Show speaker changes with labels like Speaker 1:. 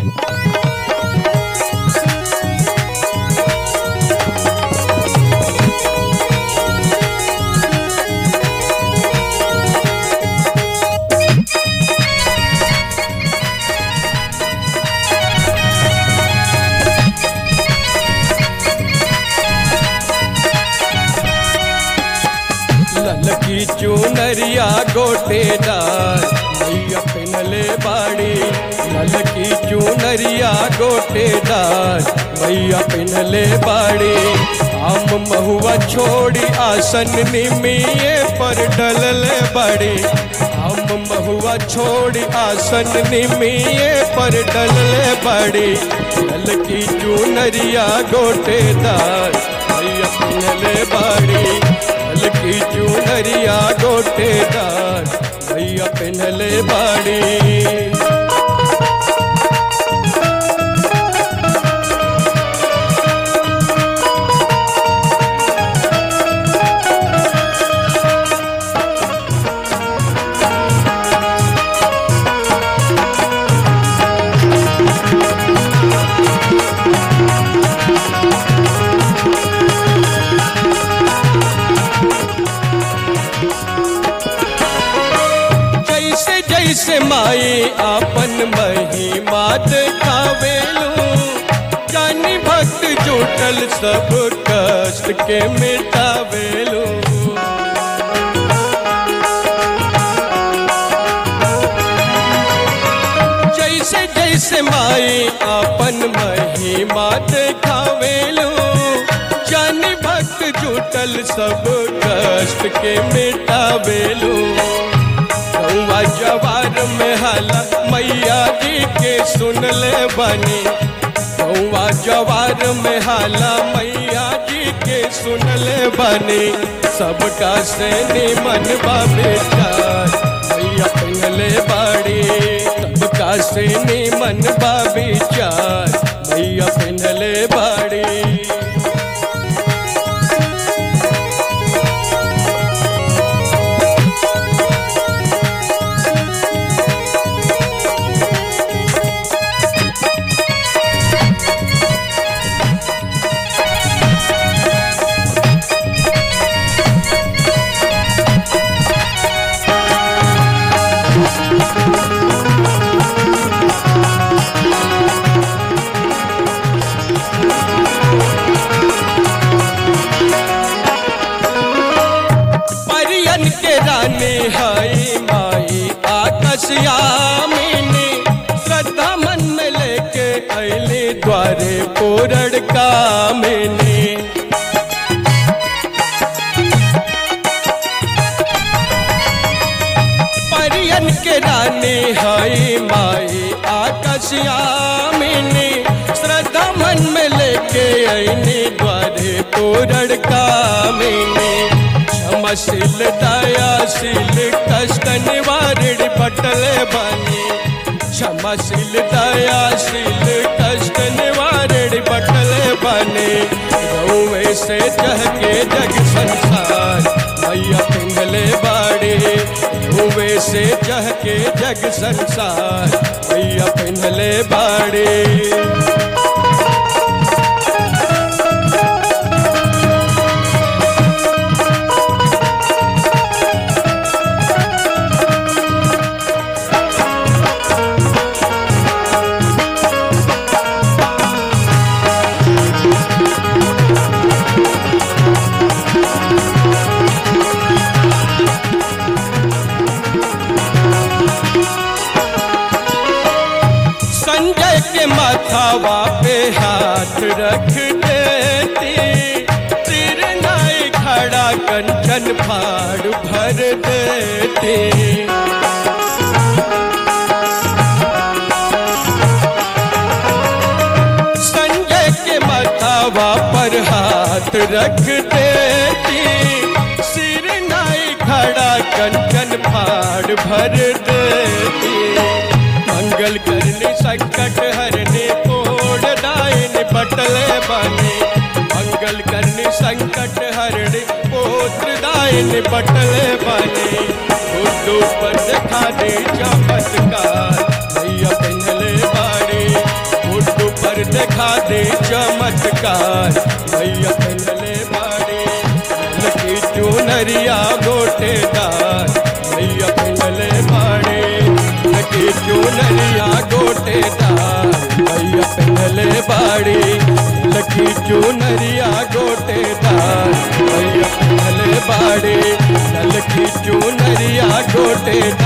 Speaker 1: ललकी चुनरिया गोटेदार मैया पहनले बाड़ी। ललकी चुनरिया गोटेदार मैया पहनले बाड़ी। आम महुआ छोड़ी आसन निमिये पर डलले बाड़ी। आम महुआ छोड़ी आसन निमिये पर डलले बाड़ी। ललकी चुनरिया गोटेदार मैया पहनले बाड़ी। ललकी चुनरिया गोटेदार मैया पहनले बाड़ी। जैसे माई आपन महिमा देखावेलू। जानी भक्त जुटल सब कष्ट के मिटावेलू। जैसे जैसे माई आपन महिमा देखावेलू। जानी भक्त जुटल सब कष्ट के मिटावेलू। गौवा जवार में हाला मैया जी के सुन ले बनी। गौवा जवार में हाला मैया जी के सुन ले बनी। सबका से निमन बाबेचार मैया पहनले बाड़ी। सबका से निमन बाबेचार मैया पहनले बाड़ी। हाई माई आकाशयामिनी। श्रद्धा मन में लेके अली द्वारे पूरण कामिनी। परियन के रानी हाई माई आकाशयामिनी। श्रद्धा मन में लेके अली द्वारे पूरण कामिनी। क्षमाशील दयाशील कष्ट निवारण बटले बनी। क्षमाशील दयाशील कष्ट निवारण बटले बनी। गौवे से जहके जग संसार मैया पहनले बाड़ी। गौवे से जहके जग संसार मैया पहनले बाड़ी। संजय के माथावा पे हाथ रख देती। सिर नाई खड़ा कंचन फाड़ भर देती। संजय के माथावा पर हाथ रख देती। सिर नाई खड़ा कंचन फाड़ भर देती। मंगल करनी संकट हरने कोड दायन बटले बने। मंगल करनी संकट हरने पोत्र दायन बटले बने। पर दिखा दे चमत्कार मैया पहनले बाड़ी। देखा दे चमत्कार मैया पहनले बाड़ी लकी चुनरिया गोटेदार मैया पहनले बाड़ी लकी चुनरिया गोटेदार मैया पहनले बाड़ी लकी चुनरिया गोटेदार मैया पहनले बाड़ी लकी चुनरिया गोटेदार